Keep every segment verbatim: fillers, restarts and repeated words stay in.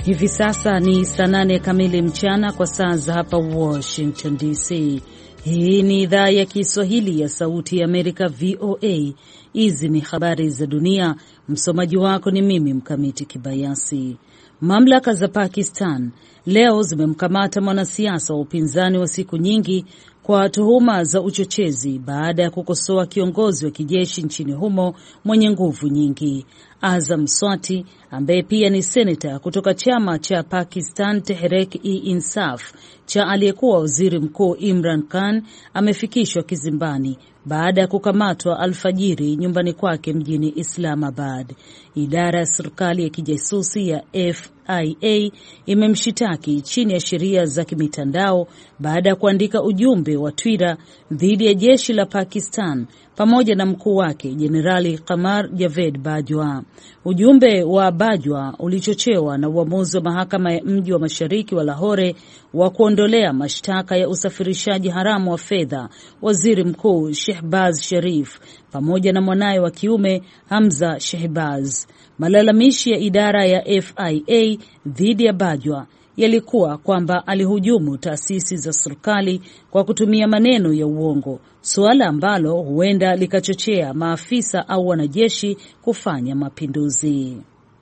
Hivi sasa ni saa nane kamili mchana kwa saa za hapa Washington D C. Hii ni idhaa ya Kiswahili ya Sauti ya Amerika, V O A. Hizi ni habari za dunia. Msomaji wako ni mimi Mkamiti Kibayasi. Mamlaka za Pakistan leo zimemkamata mwanasiasa wa upinzani wa siku nyingi kwa tuhuma za uchochezi baada ya kukosoa kiongozi wa kijeshi nchini humo mwenye nguvu nyingi. Azam Swati ambaye pia ni seneta kutoka chama cha Pakistan Tehreek-e-Insaf cha aliyekuwa waziri mkuu Imran Khan amefikishwa kizimbani baada ya kukamatwa alfajiri nyumbani kwake mjini Islamabad. Idara ya serikali ya kijasusi ya F I A imemshitaki chini ya sheria za kimitandao baada ya kuandika ujumbe wa Twitter dhidi ya jeshi la Pakistan pamoja na mkuu wake Jenerali Qamar Javed Bajwa. Ujumbe wa Bajwa ulichochewa na uamuzi wa mahakama ya mji wa mashariki wa Lahore wa kuondolea mashtaka ya usafirishaji haramu wa fedha waziri mkuu Shehbaz Sharif pamoja na mwanaye wa kiume Hamza Shehbaz. Malalamishi ya idara ya F I A dhidi ya Bajwa yalikuwa kwamba alihujumu taasisi za serikali kwa kutumia maneno ya uongo, suala ambalo huenda likachochea maafisa au wanajeshi kufanya mapinduzi.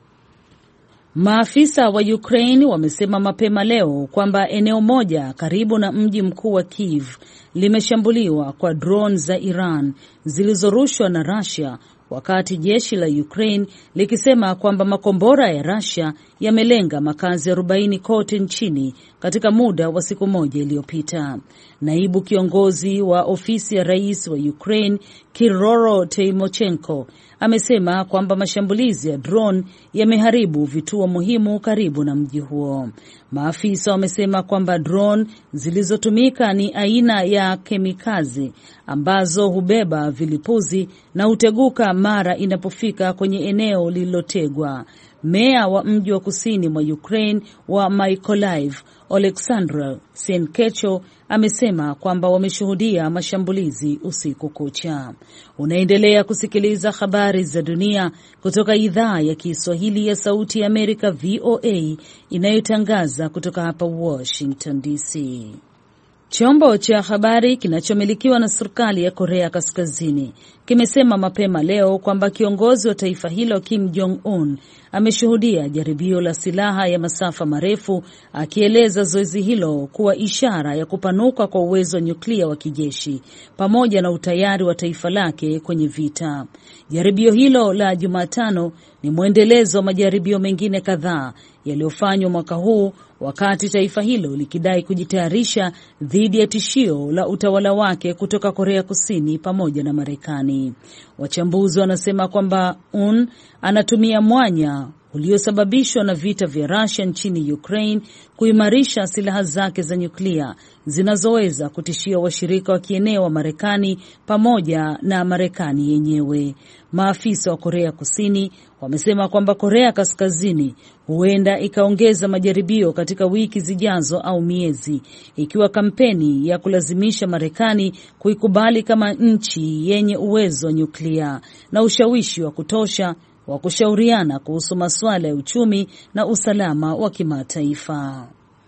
Maafisa wa Ukraine wamesema mapema leo kwamba eneo moja karibu na mji mkuu wa Kiev limeshambuliwa kwa drone za Iran zilizorushwa na Russia, wakati jeshi la Ukraine likisema kwamba makombora ya Russia yamelenga makazi arobaini kote nchini katika muda wa siku moja iliyopita. Naibu kiongozi wa ofisi ya rais wa Ukraine, Kiroro Tymoshenko, amesema kwamba mashambulizi ya drone yameharibu vituo muhimu karibu na mji huo. Maafisa wamesema kwamba drone zilizotumika ni aina ya kemikazi ambazo hubeba vilipuzi na huteguka mara inapofika kwenye eneo lililotegwa. Meya wa mji wa kusini mwa Ukraine wa Mykolaiv, Oleksandr Senkecho, amesema kwamba wameshuhudia mashambulizi usiku kucha. Unaendelea kusikiliza habari za dunia kutoka idhaa ya Kiswahili ya Sauti ya Amerika, V O A, inayotangaza kutoka hapa Washington D C. Chombo cha habari kinachomilikiwa na serikali ya Korea Kaskazini kimesema mapema leo kwamba kiongozi wa taifa hilo Kim Jong-un ameshuhudia jaribio la silaha ya masafa marefu, akieleza zoezi hilo kuwa ishara ya kupanuka kwa uwezo wa nyuklia wa kijeshi pamoja na utayari wa taifa lake kwenye vita. Jaribio hilo la Jumatano ni mwendelezo wa majaribio mengine kadhaa yaliyofanywa mwaka huu, wakati taifa hilo likidai kujitayarisha dhidi ya tishio la utawala wake kutoka Korea Kusini pamoja na Marekani. Wachambuzi wanasema kwamba Un anatumia mwanya uliosababishwa na vita vya Russia nchini Ukraine kuimarisha silaha zake za nyuklia zinazoweza kutishia washirika wa kieneo wa Marekani pamoja na Marekani yenyewe. Maafisa wa Korea Kusini wamesema kwamba Korea Kaskazini huenda ikaongeza majaribio katika wiki zijazo au miezi, ikiwa kampeni ya kulazimisha Marekani kuikubali kama nchi yenye uwezo wa nyuklia na ushawishi wa kutosha wa kushauriana kuhusu masuala ya uchumi na usalama wa kimataifa.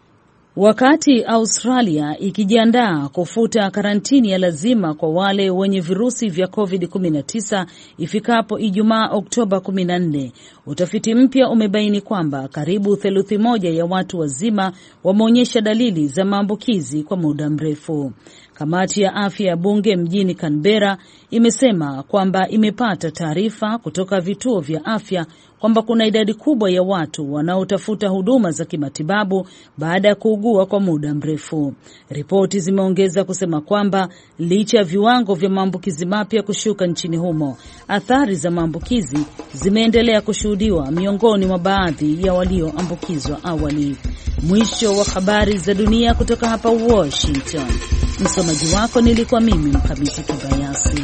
Wakati Australia ikijiandaa kufuta karantini ya lazima kwa wale wenye virusi vya covid kumi na tisa ifikapo Ijumaa Oktoba kumi na nne, utafiti mpya umebaini kwamba karibu theluthi moja ya watu wazima wameonyesha dalili za maambukizi kwa muda mrefu. Kamati ya afya ya bunge mjini Canberra imesema kwamba imepata taarifa kutoka vituo vya afya kwamba kuna idadi kubwa ya watu wanaotafuta huduma za kimatibabu baada ya kuugua kwa muda mrefu. Ripoti zimeongeza kusema kwamba licha ya viwango vya maambukizi mapya kushuka nchini humo, athari za maambukizi zimeendelea kushuhudiwa miongoni mwa baadhi ya walioambukizwa awali. Mwisho wa habari za dunia kutoka hapa Washington. Msomaji wako nilikuwa mimi Mkamiti Kibayasi.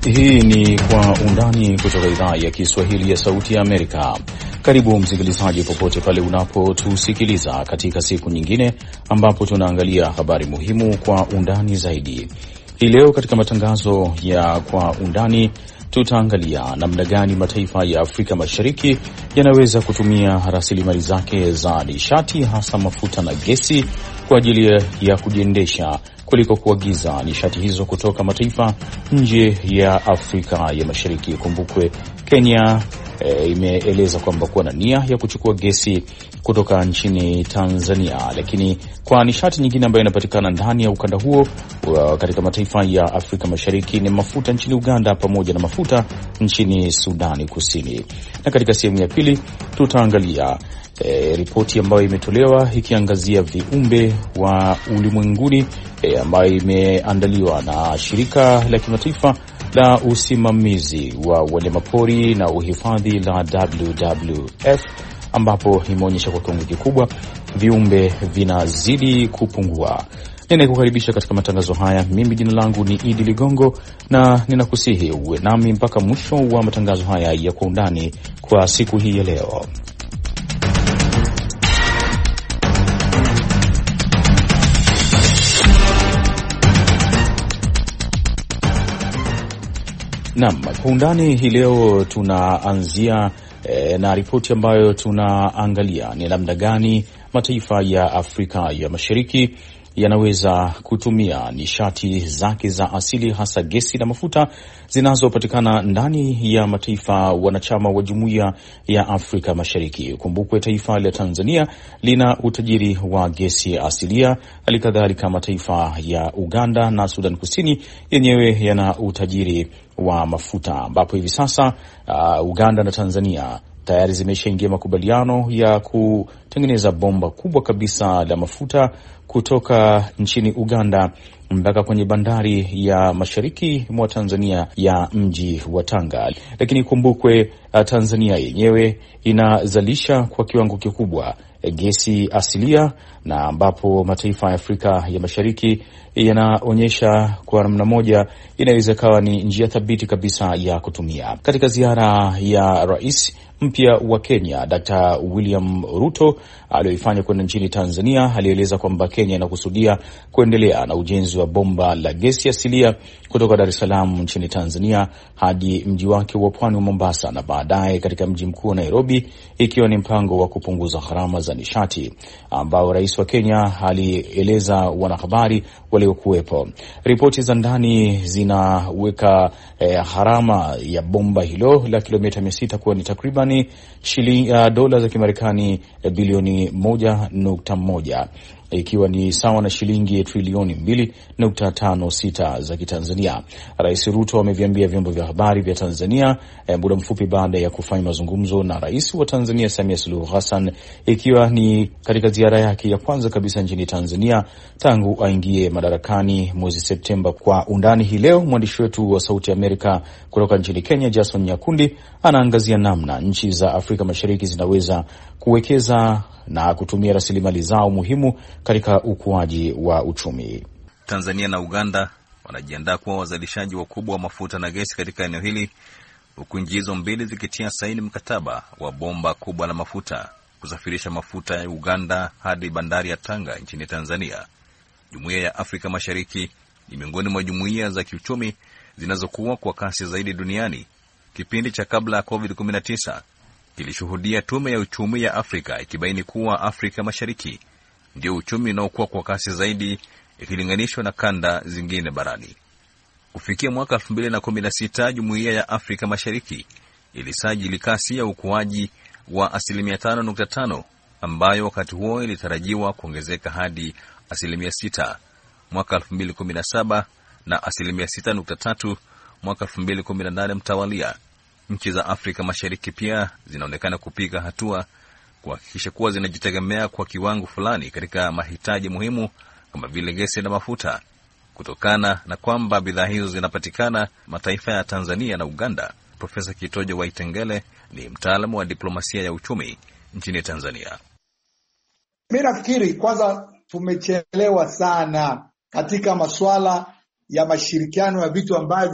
Hii ni Kwa Undani kutoka idhaa ya Kiswahili ya Sauti ya Amerika. Karibu msikilizaji, popote pale unapotusikiliza katika siku nyingine ambapo tunaangalia habari muhimu kwa undani zaidi. Hii leo katika matangazo ya Kwa Undani tutaangalia namna gani mataifa ya Afrika Mashariki yanaweza kutumia rasilimali zake za nishati, hasa mafuta na gesi, kwa ajili ya kujiendesha kuliko kuagiza nishati hizo kutoka mataifa nje ya Afrika ya Mashariki. Kumbukwe Kenya e, imeeleza kwamba kuwa na nia ya kuchukua gesi kutoka nchini Tanzania, lakini kwa nishati nyingine ambayo inapatikana ndani ya ukanda huo katika mataifa ya Afrika Mashariki ni mafuta nchini Uganda pamoja na mafuta nchini Sudani Kusini. Na katika sehemu ya pili tutaangalia E, ripoti ambayo imetolewa ikiangazia viumbe wa ulimwenguni e, ambayo imeandaliwa na shirika la kimataifa la usimamizi wa wanyamapori na uhifadhi la W W F, ambapo imeonyesha kwa kiwango kikubwa viumbe vinazidi kupungua. Ninakukaribisha katika matangazo haya. Mimi jina langu ni Idi Ligongo na ninakusihi uwe nami mpaka mwisho wa matangazo haya ya Kwa Undani kwa siku hii ya leo. Naam, Kwa Undani hii leo tunaanzia e, na ripoti ambayo tunaangalia ni namna gani mataifa ya Afrika ya Mashariki yanaweza kutumia nishati zake za asili, hasa gesi na mafuta zinazopatikana ndani ya mataifa wanachama wa Jumuiya ya Afrika Mashariki. Kumbukwe taifa la Tanzania lina utajiri wa gesi asilia, halikadhalika mataifa ya Uganda na Sudan Kusini yenyewe yana utajiri wa mafuta, ambapo hivi sasa uh, Uganda na Tanzania tayari zimeshaingia makubaliano ya kutengeneza bomba kubwa kabisa la mafuta kutoka nchini Uganda mpaka kwenye bandari ya mashariki mwa Tanzania ya mji wa Tanga. Lakini kumbukwe Tanzania yenyewe inazalisha kwa kiwango kikubwa gesi asilia, na ambapo mataifa ya Afrika ya Mashariki yanaonyesha kwa namna moja inaweza kawa ni njia thabiti kabisa ya kutumia. Katika ziara ya rais mpya wa Kenya Daktari William Ruto aliyoifanya kwenda nchini Tanzania, alieleza kwamba Kenya inakusudia kuendelea na ujenzi wa bomba la gesi asilia kutoka Dar es Salaam nchini Tanzania hadi mji wake wa pwani wa Mombasa, na baadaye katika mji mkuu wa Nairobi, ikiwa ni mpango wa kupunguza gharama za nishati ambao rais wa Kenya alieleza wanahabari waliokuwepo. Ripoti za ndani zinaweka eh, gharama ya bomba hilo la kilomita mia sita kuwa ni takriban shilingi uh, dola za Kimarekani eh, bilioni moja nukta moja, ikiwa ni sawa na shilingi trilioni mbili nukta tano sita za Kitanzania. Rais Ruto ameviambia vyombo vya habari vya Tanzania eh, muda mfupi baada ya kufanya mazungumzo na rais wa Tanzania Samia Suluhu Hassan, ikiwa ni katika ziara yake ya kwanza kabisa nchini Tanzania tangu aingie madarakani mwezi Septemba. Kwa Undani hii leo mwandishi wetu wa Sauti ya Amerika kutoka nchini Kenya Jason Nyakundi anaangazia namna nchi za Afrika Mashariki zinaweza kuwekeza na kutumia rasilimali zao muhimu katika ukuaji wa uchumi. Tanzania na Uganda wanajiandaa kuwa wazalishaji wakubwa wa mafuta na gesi katika eneo hili, huku nchi hizo mbili zikitia saini mkataba wa bomba kubwa la mafuta kusafirisha mafuta ya Uganda hadi bandari ya Tanga nchini Tanzania. Jumuiya ya Afrika Mashariki ni miongoni mwa jumuiya za kiuchumi zinazokuwa kwa kasi zaidi duniani. Kipindi cha kabla ya covid kumi na tisa kilishuhudia Tume ya Uchumi ya Afrika ikibaini kuwa Afrika Mashariki ndio uchumi unaokuwa kwa kasi zaidi ikilinganishwa na kanda zingine barani. Kufikia mwaka elfu mbili na kumi na sita, Jumuiya ya Afrika Mashariki ilisajili kasi ya ukuaji wa asilimia tano nukta tano, ambayo wakati huo ilitarajiwa kuongezeka hadi asilimia sita mwaka elfu mbili kumi na saba na asilimia sita nukta tatu mwaka elfu mbili kumi na nane mtawalia. Nchi za Afrika Mashariki pia zinaonekana kupiga hatua kuhakikisha kuwa zinajitegemea kwa kiwango fulani katika mahitaji muhimu kama vile gesi na mafuta, kutokana na kwamba bidhaa hizo zinapatikana mataifa ya Tanzania na Uganda. Profesa Kitojo Waitengele ni mtaalamu wa diplomasia ya uchumi nchini Tanzania. Mimi nafikiri kwanza tumechelewa sana katika masuala ya mashirikiano ya vitu ambavyo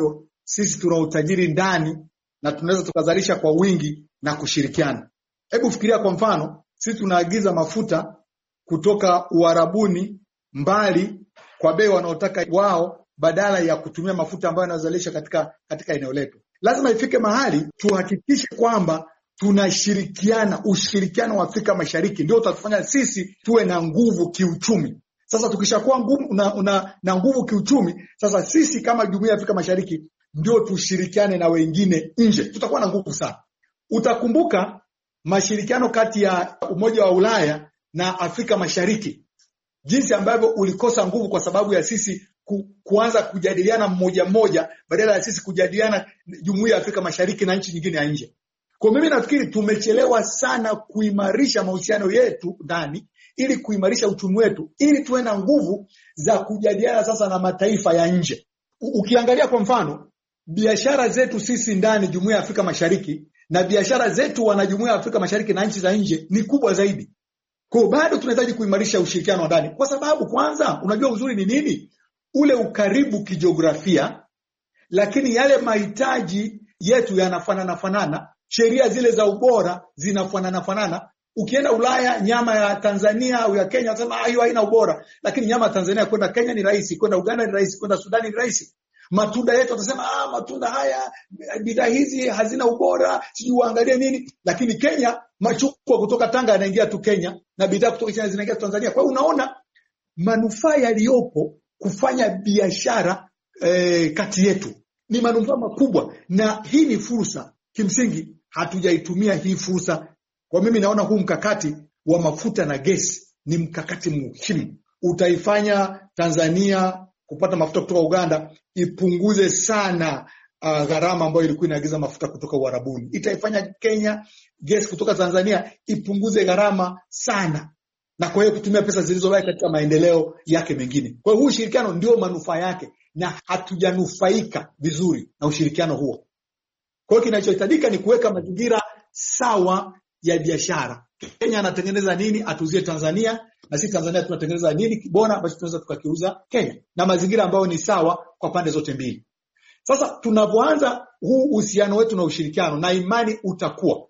sisi tuna utajiri ndani na tunaweza tukazalisha kwa wingi na kushirikiana. Hebu fikiria kwa mfano, sisi tunaagiza mafuta kutoka Uarabuni mbali kwa bei wanaotaka wao, badala ya kutumia mafuta ambayo yanazalisha katika katika eneo letu. Lazima ifike mahali tuhakikishe kwamba tunashirikiana. Ushirikiano wa Afrika Mashariki ndio utatufanya sisi tuwe na nguvu kiuchumi. Sasa tukishakuwa nguvu na, na, na nguvu kiuchumi, sasa sisi kama Jumuiya ya Afrika Mashariki ndio tushirikiane na wengine nje, tutakuwa na nguvu sana. Utakumbuka mashirikiano kati ya Umoja wa Ulaya na Afrika Mashariki, jinsi ambavyo ulikosa nguvu kwa sababu ya sisi ku, kuanza kujadiliana mmoja mmoja badala ya sisi kujadiliana Jumuiya ya Afrika Mashariki na nchi nyingine ya nje. Kwa mimi nafikiri tumechelewa sana kuimarisha mahusiano yetu ndani ili kuimarisha uchumi wetu, ili tuwe na nguvu za kujadiliana sasa na mataifa ya nje. U, ukiangalia kwa mfano biashara zetu sisi ndani Jumuiya ya Afrika Mashariki na biashara zetu wana Jumuiya ya Afrika Mashariki na nchi za nje ni kubwa zaidi. Kwa bado tunahitaji kuimarisha ushirikiano ndani, kwa sababu kwanza unajua uzuri ni nini? Ule ukaribu kijiografia, lakini yale mahitaji yetu yanafanana fanana, sheria zile za ubora zinafanana fanana. Ukienda Ulaya, nyama ya Tanzania au ya Kenya unasema hiyo haina ubora, lakini nyama ya Tanzania kwenda Kenya ni rahisi, kwenda Uganda ni rahisi, kwenda Sudan ni rahisi. Matunda yetu utasema ah matunda haya bidhaa hizi hazina ubora, sijui uangalie nini, lakini Kenya machungwa kutoka Tanga yanaingia tu Kenya na bidhaa kutoka China zinaingia Tanzania. Kwa hiyo unaona manufaa yaliyopo kufanya biashara eh, kati yetu ni manufaa makubwa, na hii ni fursa. Kimsingi hatujaitumia hii fursa. Kwa mimi naona huu mkakati wa mafuta na gesi ni mkakati muhimu. Utaifanya Tanzania kupata mafuta kutoka Uganda ipunguze sana uh, gharama ambayo ilikuwa inaagiza mafuta kutoka Uarabuni. Itaifanya Kenya gesi kutoka Tanzania ipunguze gharama sana, na kwa hiyo kutumia pesa zilizobaki katika maendeleo yake mengine. Kwa hiyo huu ushirikiano ndio manufaa yake, na hatujanufaika vizuri na ushirikiano huo. Kwa hiyo kinachohitajika ni kuweka mazingira sawa ya biashara. Kenya anatengeneza nini atuzie Tanzania, na sisi Tanzania tunatengeneza nini kibona basi tunaweza tukakiuza Kenya, na mazingira ambayo ni sawa kwa pande zote mbili. Sasa tunapoanza huu uhusiano wetu na ushirikiano, na imani utakuwa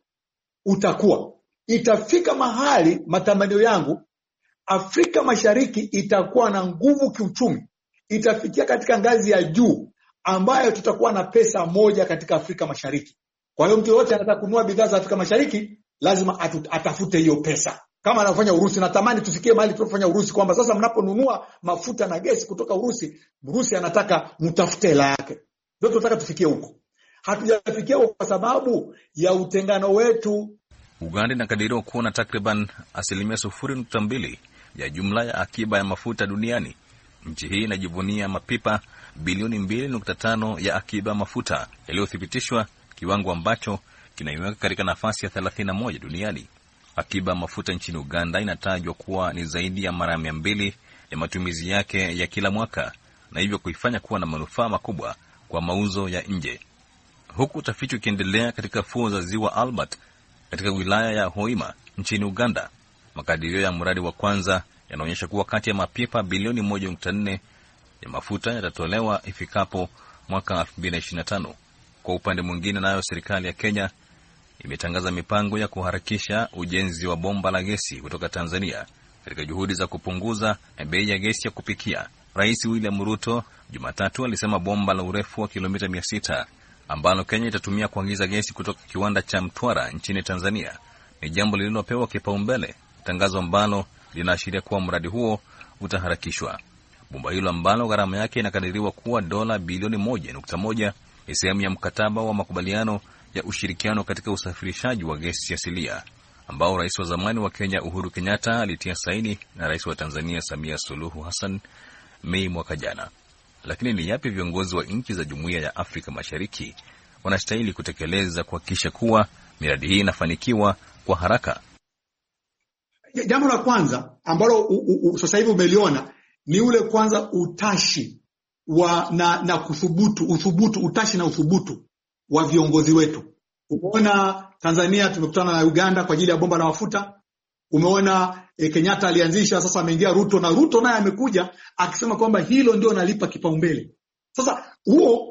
utakuwa itafika mahali, matamanio yangu, Afrika Mashariki itakuwa na nguvu kiuchumi, itafikia katika ngazi ya juu ambayo tutakuwa na pesa moja katika Afrika Mashariki. Kwa hiyo mtu yote anataka kununua bidhaa za Afrika Mashariki lazima atu, atafute hiyo pesa. Kama anafanya Urusi, natamani tufikie mahali tunafanya Urusi kwamba sasa mnaponunua mafuta na gesi kutoka Urusi, Urusi anataka mtafute hela yake. Ndio tunataka tufikie huko. Hatujafikia huko kwa sababu ya utengano wetu. Uganda inakadiriwa kuwa na takriban asilimia sufuri nukta mbili ya jumla ya akiba ya mafuta duniani. Nchi hii inajivunia mapipa bilioni mbili nukta tano ya akiba mafuta yaliyothibitishwa, kiwango ambacho kinaiweka katika nafasi ya thelathini na moja duniani. Akiba mafuta nchini Uganda inatajwa kuwa ni zaidi ya mara mia mbili ya matumizi yake ya kila mwaka, na hivyo kuifanya kuwa na manufaa makubwa kwa mauzo ya nje. Huku utafiti ukiendelea katika fuo za Ziwa Albert katika wilaya ya Hoima nchini Uganda, makadirio ya mradi wa kwanza yanaonyesha kuwa kati ya mapipa bilioni moja nukta nne ya mafuta yatatolewa ifikapo mwaka elfu mbili na ishirini na tano. Kwa upande mwingine, nayo serikali ya Kenya imetangaza mipango ya kuharakisha ujenzi wa bomba la gesi kutoka Tanzania katika juhudi za kupunguza bei ya gesi ya kupikia. Rais William Ruto Jumatatu alisema bomba la urefu wa kilomita mia sita ambalo Kenya itatumia kuagiza gesi kutoka kiwanda cha Mtwara nchini Tanzania ni jambo lililopewa kipaumbele, tangazo ambalo linaashiria kuwa mradi huo utaharakishwa. Bomba hilo ambalo gharama yake inakadiriwa kuwa dola bilioni moja nukta moja ni sehemu ya mkataba wa makubaliano ya ushirikiano katika usafirishaji wa gesi asilia ambao rais wa zamani wa Kenya Uhuru Kenyatta alitia saini na rais wa Tanzania Samia Suluhu Hassan Mei mwaka jana. Lakini ni yapi viongozi wa nchi za Jumuiya ya Afrika Mashariki wanastahili kutekeleza kuhakikisha kuwa miradi hii inafanikiwa kwa haraka? Jambo la kwanza ambalo sasa hivi umeliona ni ule kwanza utashi wa na, na kuthubutu, uthubutu, utashi na uthubutu wa viongozi wetu. Umeona Tanzania tumekutana na Uganda kwa ajili ya bomba la mafuta. Umeona e, Kenyatta alianzisha, sasa ameingia Ruto, na Ruto naye amekuja akisema kwamba hilo ndio nalipa kipaumbele. Sasa huo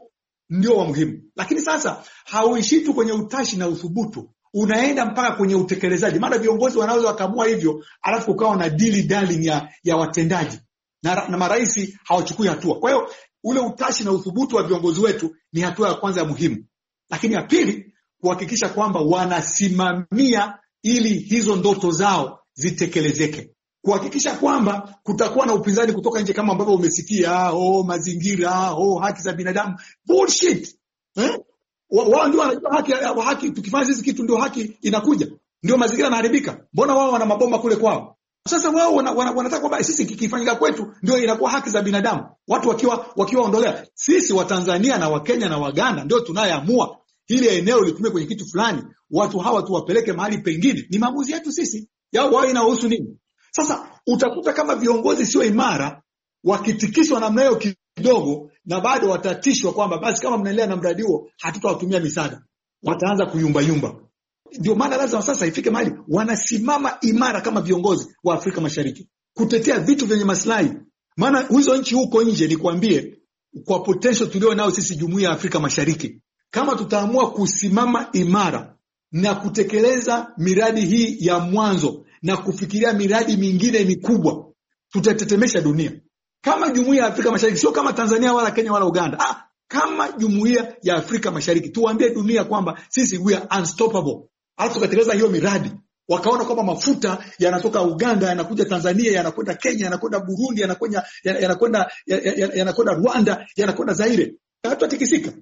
ndio wa muhimu. Lakini sasa hauishi tu kwenye utashi na uthubutu, unaenda mpaka kwenye utekelezaji. Maana viongozi wanaweza wakaamua hivyo, alafu ukawa na dili darling ya, ya watendaji na, na marais hawachukui hatua. Kwa hiyo ule utashi na uthubutu wa viongozi wetu ni hatua ya kwanza ya muhimu. Lakini ya pili, kuhakikisha kwamba wanasimamia ili hizo ndoto zao zitekelezeke. Kuhakikisha kwamba kutakuwa na upinzani kutoka nje, kama ambavyo umesikia, oh mazingira, oh haki za binadamu. Bullshit. Eh? Wao ndio wanajua haki, haki tukifanya sisi kitu ndio haki inakuja. Ndio mazingira yanaharibika. Mbona wao wana mabomba kule kwao? Sasa wao wana, wana, wanataka kwamba sisi kikifanyika kwetu ndio inakuwa haki za binadamu. Watu wakiwa wakiwa ondolea. Sisi wa Tanzania na wa Kenya na Waganda ndio tunayeamua hili eneo litumie kwenye kitu fulani. Watu hawa tuwapeleke mahali pengine. Ni maamuzi yetu sisi. Yao wao inahusu nini? Sasa utakuta kama viongozi sio imara, wakitikiswa namna hiyo kidogo, na bado watatishwa kwamba basi kama mnaendelea na mradi huo hatutawatumia misaada, wataanza kuyumba yumba. Ndio maana lazima sasa ifike mahali wanasimama imara kama viongozi wa Afrika Mashariki kutetea vitu vyenye maslahi. Maana hizo nchi huko nje, nikwambie, kwa potential tulio nao sisi Jumuiya ya Afrika Mashariki, kama tutaamua kusimama imara na kutekeleza miradi hii ya mwanzo na kufikiria miradi mingine mikubwa, tutatetemesha dunia. Kama Jumuiya ya Afrika Mashariki, sio kama Tanzania wala Kenya wala Uganda. Ah, kama Jumuiya ya Afrika Mashariki tuambie dunia kwamba sisi we are unstoppable. Alafu tukatekeleza hiyo miradi. Wakaona kwamba mafuta yanatoka Uganda yanakuja Tanzania, yanakwenda Kenya, yanakwenda Burundi, yanakwenda yanakwenda yanakwenda Rwanda, yanakwenda Zaire. Hatatikisika.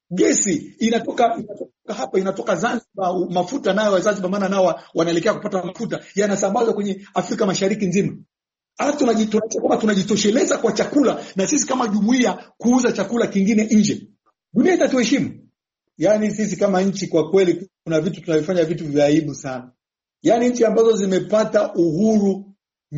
Gesi inatoka inatoka hapa, inatoka Zanzibar, mafuta nayo wa Zanzibar maana nao wanaelekea kupata mafuta, yanasambazwa kwenye Afrika Mashariki nzima. Alafu tunajitosheleza kama tunajitosheleza kwa chakula, na sisi kama jumuiya kuuza chakula kingine nje. Dunia itatuheshimu. Yaani sisi kama nchi kwa kweli kuna vitu tunavifanya vitu vya aibu sana. Yaani nchi ambazo zimepata uhuru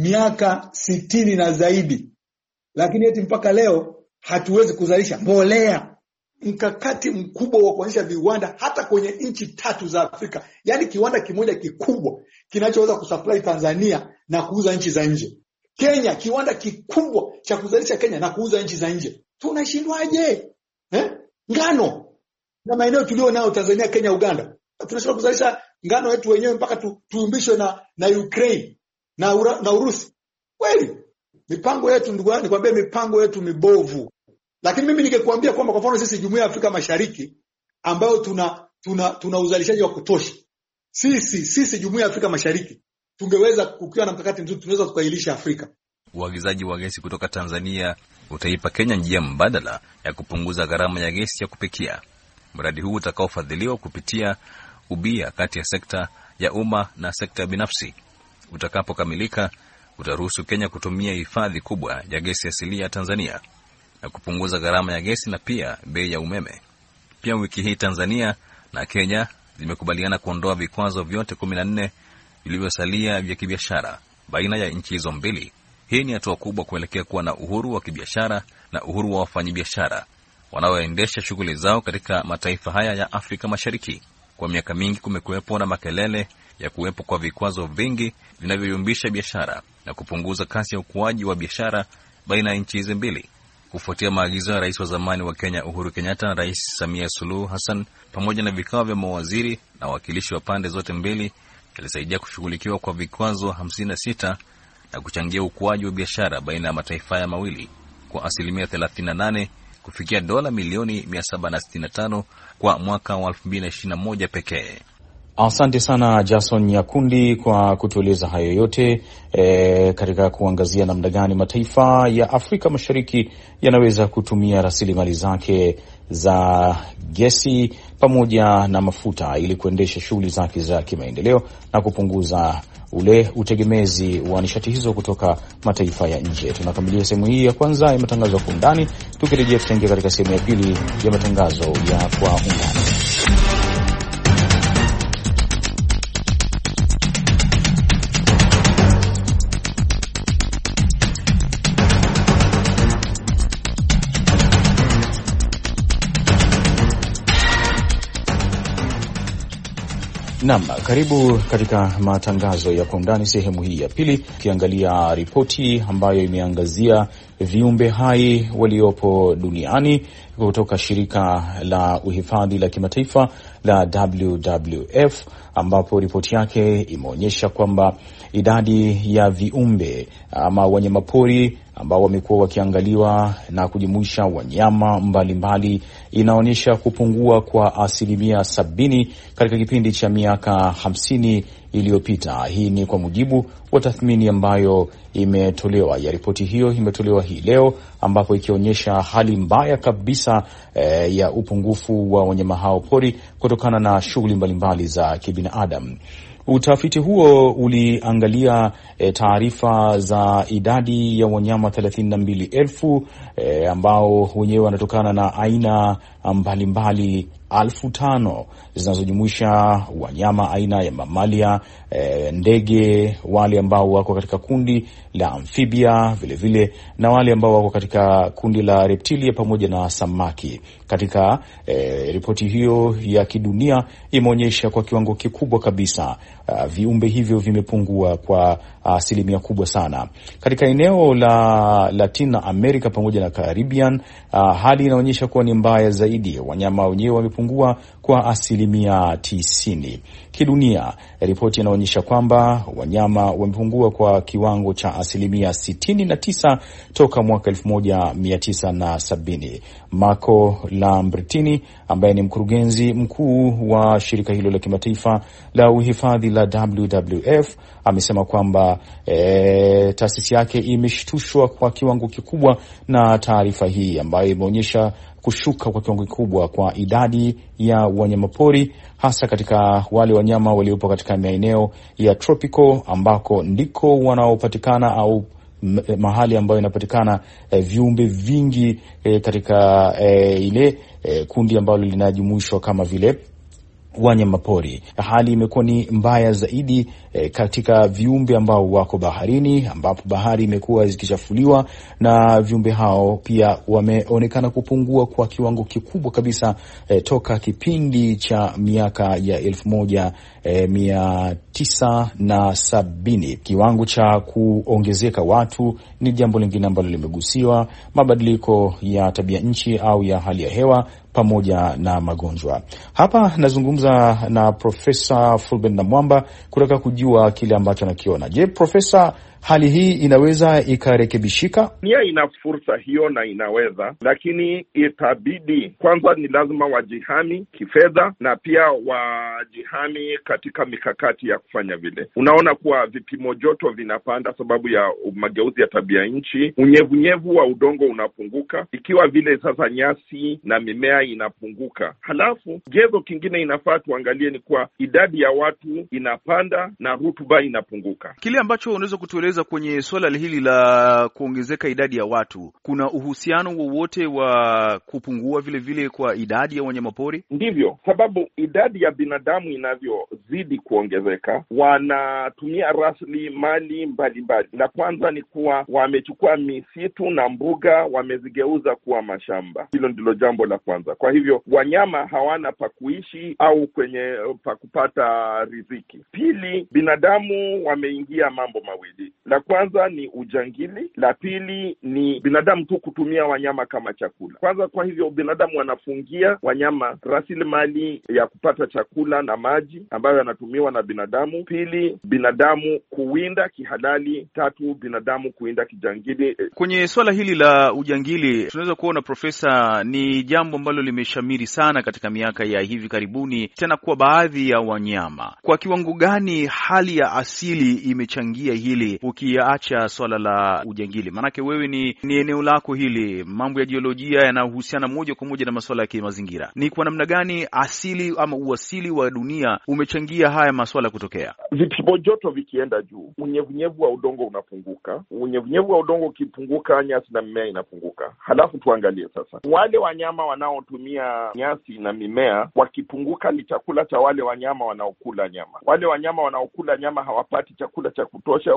miaka sitini na zaidi, lakini eti mpaka leo hatuwezi kuzalisha mbolea. Mkakati mkubwa wa kuanzisha viwanda hata kwenye nchi tatu za Afrika. Yaani kiwanda kimoja kikubwa kinachoweza kusupply Tanzania na kuuza nchi za nje. Kenya, kiwanda kikubwa cha kuzalisha Kenya na kuuza nchi za nje. Tunashindwaje? Eh? Ngano. Na maeneo tulio nao Tanzania, Kenya, Uganda. Tunashindwa kuzalisha ngano yetu wenyewe mpaka tu, tuumbishwe na na Ukraine na ura, na Urusi. Kweli? Mipango yetu ndugu yangu, nikwambia mipango yetu mibovu. Lakini mimi ningekuambia kwamba kwa mfano sisi Jumuiya ya Afrika Mashariki ambayo tuna tuna tuna uzalishaji wa kutosha. Sisi sisi Jumuiya ya Afrika Mashariki tungeweza kukiwa na mkakati mzuri, tunaweza tukailisha Afrika. Uagizaji wa gesi kutoka Tanzania utaipa Kenya njia mbadala ya kupunguza gharama ya gesi ya kupikia. Mradi huu utakaofadhiliwa kupitia ubia kati ya sekta ya umma na sekta binafsi. Utakapokamilika, utaruhusu Kenya kutumia hifadhi kubwa ya gesi asilia ya Tanzania na kupunguza gharama ya gesi na pia bei ya umeme. Pia wiki hii Tanzania na Kenya zimekubaliana kuondoa vikwazo vyote kumi na nne vilivyosalia vya kibiashara baina ya nchi hizo mbili. Hii ni hatua kubwa kuelekea kuwa na uhuru wa kibiashara na uhuru wa wafanyabiashara wanaoendesha shughuli zao katika mataifa haya ya Afrika Mashariki. Kwa miaka mingi kumekuwepo na makelele ya kuwepo kwa vikwazo vingi vinavyoyumbisha biashara na kupunguza kasi ya ukuaji wa biashara baina ya nchi hizi mbili. Kufuatia maagizo ya Rais wa zamani wa Kenya Uhuru Kenyatta na Rais Samia Suluhu Hassan, pamoja na vikao vya mawaziri na wawakilishi wa pande zote mbili, ilisaidia kushughulikiwa kwa vikwazo hamsini na sita na kuchangia ukuaji wa biashara baina ya mataifa haya mawili kwa asilimia thelathini na nane kufikia dola milioni mia saba sitini na tano kwa mwaka wa elfu mbili ishirini na moja pekee. Asante sana Jason Nyakundi kwa kutueleza hayo yote e, katika kuangazia namna gani mataifa ya Afrika Mashariki yanaweza kutumia rasilimali zake za gesi pamoja na mafuta ili kuendesha shughuli zake za kimaendeleo na kupunguza ule utegemezi wa nishati hizo kutoka mataifa ya nje. Tunakamilisha sehemu hii ya kwanza ya matangazo ya Kwa Undani. Tukirejea tutaingia katika sehemu ya pili ya matangazo ya Kwa Undani. Naam, karibu katika matangazo ya Kwa Undani sehemu hii ya pili, ukiangalia ripoti ambayo imeangazia viumbe hai waliopo duniani kutoka shirika la uhifadhi la kimataifa la W W F, ambapo ripoti yake imeonyesha kwamba idadi ya viumbe ama wanyamapori ambao wamekuwa wakiangaliwa na kujumuisha wanyama mbalimbali inaonyesha kupungua kwa asilimia sabini katika kipindi cha miaka hamsini iliyopita. Hii ni kwa mujibu wa tathmini ambayo imetolewa ya ripoti hiyo imetolewa hii leo, ambapo ikionyesha hali mbaya kabisa eh, ya upungufu wa wanyama hao pori kutokana na shughuli mbalimbali za kibinadamu. Utafiti huo uliangalia e, taarifa za idadi ya wanyama thelathini na mbili elfu e, ambao wenyewe wanatokana na aina mbalimbali alfu tano zinazojumuisha wanyama aina ya mamalia, e, ndege, wale ambao wako katika kundi la amphibia, vile vile na wale ambao wako katika kundi la reptilia pamoja na samaki. Katika e, ripoti hiyo ya kidunia imeonyesha kwa kiwango kikubwa kabisa uh, viumbe hivyo vimepungua kwa asilimia uh, kubwa sana. Katika eneo la Latin America pamoja na Caribbean, uh, hali inaonyesha kuwa ni mbaya zaidi. Wanyama wenyewe wamepungua kwa asilimia tisini. Kidunia, ripoti inaonyesha kwamba wanyama wamepungua kwa kiwango cha asilimia sitini na tisa toka mwaka elfu moja mia tisa na sabini. Marco Lambertini ambaye ni mkurugenzi mkuu wa shirika hilo la kimataifa la uhifadhi la W W F amesema kwamba e, taasisi yake imeshtushwa kwa kiwango kikubwa na taarifa hii ambayo imeonyesha kushuka kwa kiwango kikubwa kwa idadi ya wanyamapori, hasa katika wale wanyama waliopo katika maeneo ya tropical ambako ndiko wanaopatikana au mahali ambayo inapatikana e, viumbe vingi e, katika e, ile e, kundi ambalo linajumuishwa kama vile wanyamapori. Hali imekuwa ni mbaya zaidi e, katika viumbe ambao wako baharini, ambapo bahari imekuwa zikichafuliwa na viumbe hao pia wameonekana kupungua kwa kiwango kikubwa kabisa e, toka kipindi cha miaka ya elfu moja e, mia tisa na sabini. Kiwango cha kuongezeka watu ni jambo lingine ambalo limegusiwa, mabadiliko ya tabia nchi au ya hali ya hewa pamoja na magonjwa. Hapa nazungumza na Profesa Fulbert Namwamba kutaka kujua kile ambacho anakiona. Je, Profesa, hali hii inaweza ikarekebishika? Nia ina fursa hiyo na inaweza, lakini itabidi kwanza ni lazima wajihami kifedha na pia wajihami katika mikakati ya kufanya vile. Unaona kuwa vipimo joto vinapanda sababu ya mageuzi ya tabia nchi, unyevunyevu wa udongo unapunguka, ikiwa vile sasa nyasi na mimea inapunguka. Halafu gezo kingine inafaa tuangalie ni kuwa idadi ya watu inapanda na rutuba inapunguka. Kile ambacho unaweza kutueleza kwenye swala hili la kuongezeka idadi ya watu, kuna uhusiano wowote wa kupungua vile vile kwa idadi ya wanyamapori? Ndivyo, sababu idadi ya binadamu inavyozidi kuongezeka, wanatumia rasilimali mbalimbali. La kwanza ni kuwa wamechukua misitu na mbuga, wamezigeuza kuwa mashamba. Hilo ndilo jambo la kwanza. Kwa hivyo wanyama hawana pa kuishi au kwenye pa kupata riziki. Pili, binadamu wameingia mambo mawili. La kwanza ni ujangili, la pili ni binadamu tu kutumia wanyama kama chakula. Kwanza, kwa hivyo binadamu wanafungia wanyama rasilimali ya kupata chakula na maji ambayo yanatumiwa na binadamu. Pili, binadamu kuwinda kihalali. Tatu, binadamu kuwinda kijangili. Kwenye swala hili la ujangili, tunaweza kuona Profesa, ni jambo ambalo limeshamiri sana katika miaka ya hivi karibuni, tena kwa baadhi ya wanyama. Kwa kiwango gani hali ya asili imechangia hili, ukiacha swala la ujangili? Maanake wewe ni, ni eneo lako hili, mambo ya jiolojia yanahusiana moja kwa moja na masuala ya kimazingira. Ni kwa namna gani asili ama uasili wa dunia umechangia haya masuala kutokea? Vipimo joto vikienda juu, unyevunyevu wa udongo unapunguka. Unyevunyevu wa udongo ukipunguka, nyasi na mimea inapunguka. Halafu tuangalie sasa, wale wanyama wanaotumia nyasi na mimea wakipunguka, ni chakula cha wale wanyama wanaokula nyama. Wale wanyama wanaokula nyama hawapati chakula cha kutosha, wanaotumia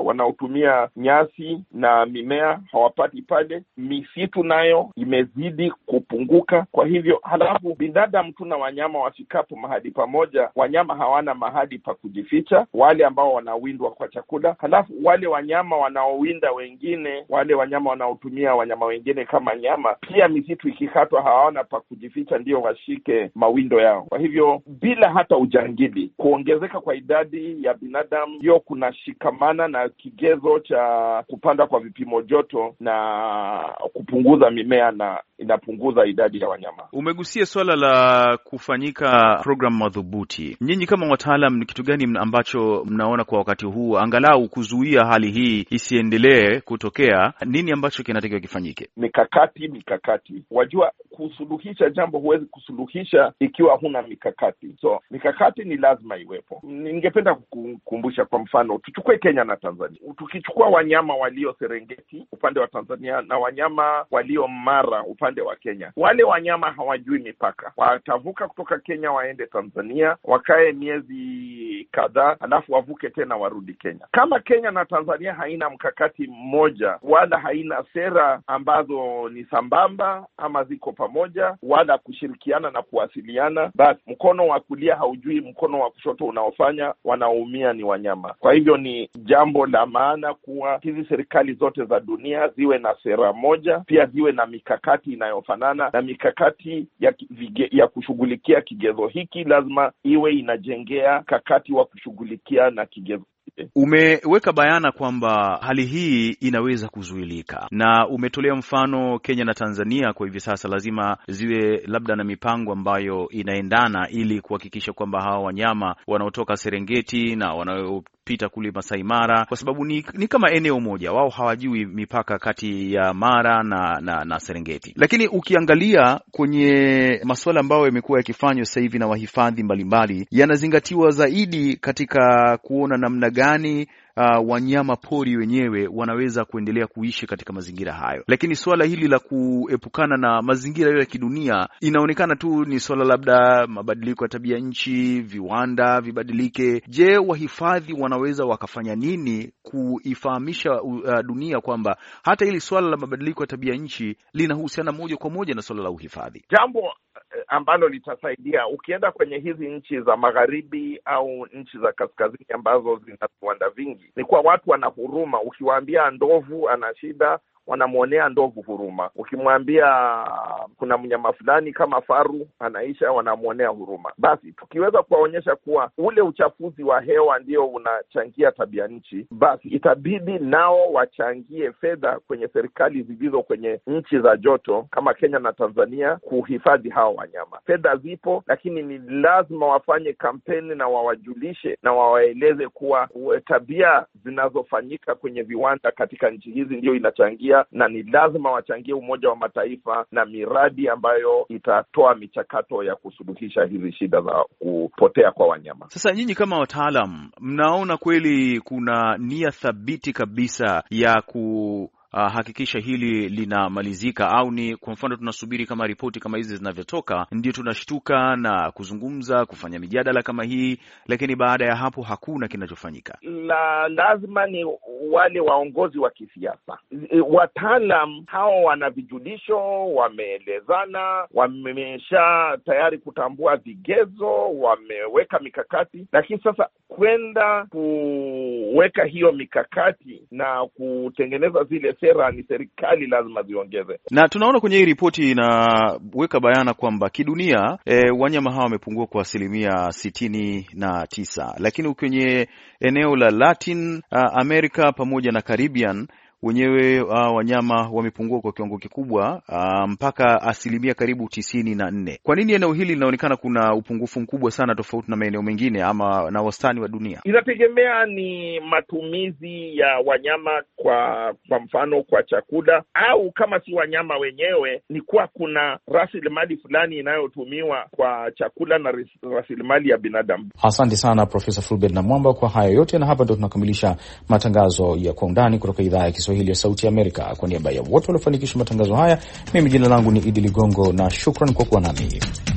kutumia nyasi na mimea hawapati pale. Misitu nayo imezidi kupunguka. Kwa hivyo halafu binadamu tu na wanyama wasikapo mahali pamoja, wanyama hawana mahali pa kujificha, wale ambao wanawindwa kwa chakula. Halafu wale wanyama wanaowinda wengine, wale wanyama wanaotumia wanyama wengine kama nyama, pia misitu ikikatwa hawana pa kujificha, ndio washike mawindo yao. Kwa hivyo bila hata ujangili, kuongezeka kwa idadi ya binadamu hiyo kuna shikamana na kigezo cha kupanda kwa vipimo joto na kupunguza mimea, na inapunguza idadi ya wanyama. Umegusia swala la kufanyika program madhubuti. Nyinyi kama wataalam, ni kitu gani ambacho mnaona kwa wakati huu angalau kuzuia hali hii isiendelee kutokea? Nini ambacho kinatakiwa kifanyike? Mikakati, mikakati. Wajua, kusuluhisha jambo huwezi kusuluhisha ikiwa huna mikakati. So mikakati ni lazima iwepo. Ningependa kukumbusha, kwa mfano tuchukue Kenya na Tanzania. Tukichukua wanyama walio Serengeti upande wa Tanzania na wanyama walio Mara upande wa Kenya, wale wanyama hawajui mipaka. Watavuka kutoka Kenya waende Tanzania, wakae miezi kadhaa, alafu wavuke tena warudi Kenya. Kama Kenya na Tanzania haina mkakati mmoja, wala haina sera ambazo ni sambamba ama ziko pamoja, wala kushirikiana na kuwasiliana, basi mkono wa kulia haujui mkono wa kushoto unaofanya, wanaoumia ni wanyama. Kwa hivyo ni jambo la maana kuwa hizi serikali zote za dunia ziwe na sera moja, pia ziwe na mikakati inayofanana, na mikakati ya, vige, ya kushughulikia kigezo hiki lazima iwe inajengea kakati wa kushughulikia na kigezo. Umeweka bayana kwamba hali hii inaweza kuzuilika, na umetolea mfano Kenya na Tanzania kwa hivi sasa lazima ziwe labda na mipango ambayo inaendana ili kuhakikisha kwamba hawa wanyama wanaotoka Serengeti na wanaopita kule Masai Mara, kwa sababu ni, ni kama eneo moja, wao hawajui mipaka kati ya Mara na, na, na Serengeti. Lakini ukiangalia kwenye masuala ambayo yamekuwa yakifanywa sasa hivi na wahifadhi mbalimbali, yanazingatiwa zaidi katika kuona namna gani Uh, wanyama pori wenyewe wanaweza kuendelea kuishi katika mazingira hayo. Lakini swala hili la kuepukana na mazingira ya kidunia inaonekana tu ni swala labda mabadiliko ya tabia nchi, viwanda vibadilike. Je, wahifadhi wanaweza wakafanya nini kuifahamisha uh, dunia kwamba hata hili swala la mabadiliko ya tabia nchi linahusiana moja kwa moja na swala la uhifadhi? Jambo ambalo litasaidia, ukienda kwenye hizi nchi za magharibi au nchi za kaskazini ambazo zina viwanda vingi, ni kwa watu wana huruma. Ukiwaambia ndovu ana shida, wanamuonea ndovu huruma. Ukimwambia kuna mnyama fulani kama faru anaisha, wanamuonea huruma. Basi tukiweza kuwaonyesha kuwa ule uchafuzi wa hewa ndio unachangia tabia nchi, basi itabidi nao wachangie fedha kwenye serikali zilizo kwenye nchi za joto kama Kenya na Tanzania kuhifadhi hao wanyama. Fedha zipo, lakini ni lazima wafanye kampeni na wawajulishe na wawaeleze kuwa tabia zinazofanyika kwenye viwanda katika nchi hizi ndio inachangia, na ni lazima wachangie Umoja wa Mataifa na miradi ambayo itatoa michakato ya kusuluhisha hizi shida za kupotea kwa wanyama. Sasa nyinyi kama wataalam, mnaona kweli kuna nia thabiti kabisa ya ku Uh, hakikisha hili linamalizika, au ni kwa mfano tunasubiri kama ripoti kama hizi zinavyotoka ndio tunashtuka na kuzungumza, kufanya mijadala kama hii, lakini baada ya hapo hakuna kinachofanyika? La, lazima ni wale waongozi wa kisiasa. Wataalam hao wana vijulisho, wameelezana, wamesha tayari kutambua vigezo, wameweka mikakati, lakini sasa kwenda kuweka hiyo mikakati na kutengeneza zile sera ni serikali lazima ziongeze. Na tunaona kwenye hii ripoti inaweka bayana kwamba kidunia e, wanyama hawa wamepungua kwa asilimia sitini na tisa, lakini kwenye eneo la Latin uh, America pamoja na Caribbean wenyewe uh, wanyama wamepungua kwa kiwango kikubwa uh, mpaka asilimia karibu tisini na nne. Kwa nini eneo hili linaonekana kuna upungufu mkubwa sana tofauti na maeneo mengine ama na wastani wa dunia? Inategemea ni matumizi ya wanyama, kwa kwa mfano kwa chakula, au kama si wanyama wenyewe ni kuwa kuna rasilimali fulani inayotumiwa kwa chakula na rasilimali ya binadamu. Asante sana Profesa Fulbert Namwamba kwa hayo yote, na hapa ndo tunakamilisha matangazo ya Kwa Undani kutoka idhaa ya Kiswahili ya Sauti ya Amerika. Kwa niaba ya wote waliofanikisha matangazo haya, mimi jina langu ni Idi Ligongo na shukran kwa kuwa nami.